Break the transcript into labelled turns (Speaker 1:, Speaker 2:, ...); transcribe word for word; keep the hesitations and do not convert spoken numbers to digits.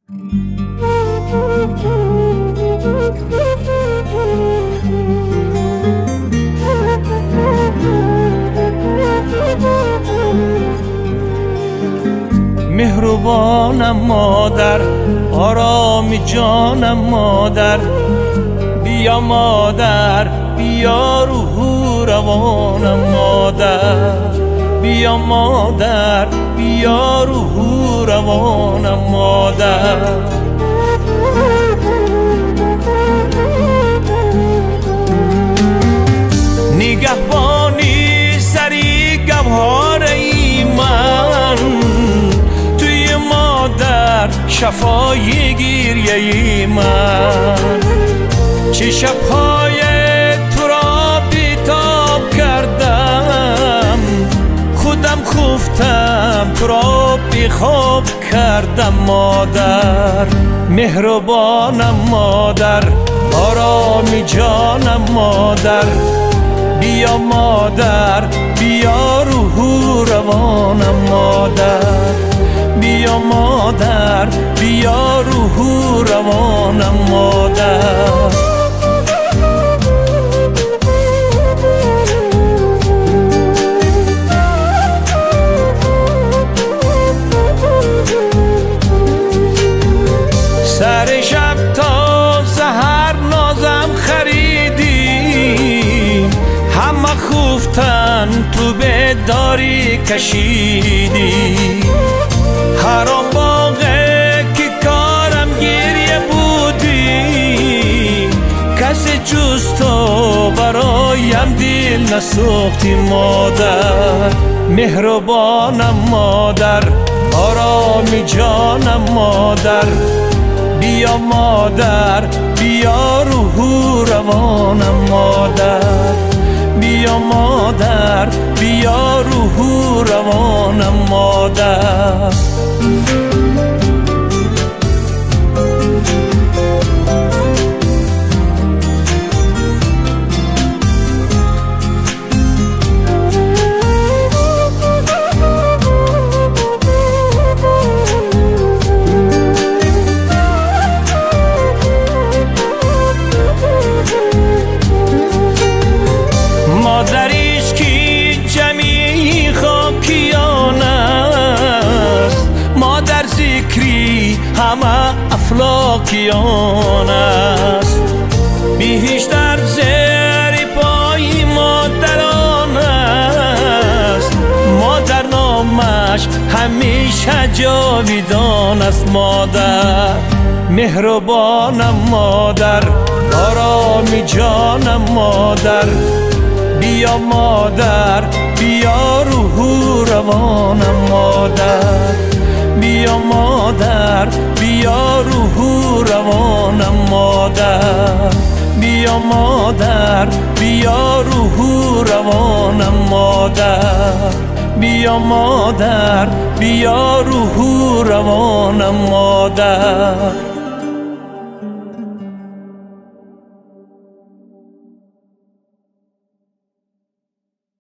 Speaker 1: مهربانم مادر، آرامی جانم مادر، بیا مادر، بیا روح و روانم مادر، بیا مادر، بیا روح و روانم مادر. نگهبانی سری گوهر من، توی مادر شفای گریه من. چه شبهای تو را بیتاب کردم، خودم خفتم تو را بیخواب کردم مادر. مهربانم مادر، آرامی جانم مادر، بیا مادر، بیا روح و روانم مادر، بیا مادر، بیا روح و روانم مادر. سر شب تا سحر نازم خریدی، همه خفتن تو بیداری کشیدی. هرام باغه که کارم گریه بودی، کسی جز تو برایم دل نسوختی مادر. مهربانم مادر، آرامی جانم مادر، بیا مادر، بیا روح و روانم مادر، بیا مادر، بیا روح و روانم مادر. مادریش که جمیع خاکیان است، مادر ذکری همه افلاکیان است. بیشتر زیر پای مادران است، مادر نامش همیشه جاویدان است مادر. مهربانم مادر، آرامی جانم مادر، بیا مادر، بیا روح و روانم مادر، بیا مادر، بیا روح و روانم مادر، بیا مادر، بیا روح و روانم مادر، بیا مادر، بیا روح و روانم مادر.